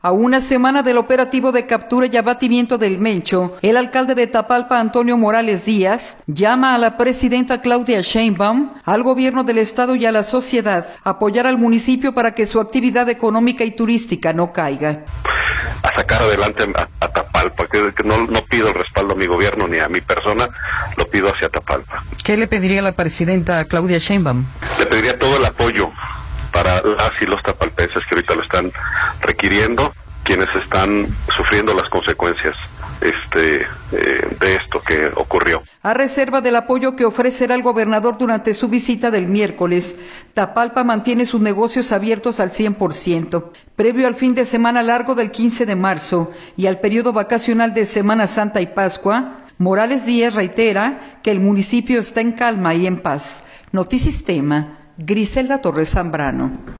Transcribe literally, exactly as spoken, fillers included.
A una semana del operativo de captura y abatimiento del Mencho, el alcalde de Tapalpa, Antonio Morales Díaz, llama a la presidenta Claudia Sheinbaum, al gobierno del estado y a la sociedad a apoyar al municipio para que su actividad económica y turística no caiga. A sacar adelante a, a Tapalpa, que, que no, no pido el respaldo a mi gobierno ni a mi persona, lo pido hacia Tapalpa. ¿Qué le pediría a la presidenta Claudia Sheinbaum? Le pediría todo el apoyo para las y los tapalpenses que ahorita lo están requiriendo, quienes están sufriendo las consecuencias este eh, de esto que ocurrió. A reserva del apoyo que ofrecerá el gobernador durante su visita del miércoles, Tapalpa mantiene sus negocios abiertos al cien por ciento. Previo al fin de semana largo del quince de marzo y al periodo vacacional de Semana Santa y Pascua, Morales Díaz reitera que el municipio está en calma y en paz. Notisistema, Griselda Torres Zambrano.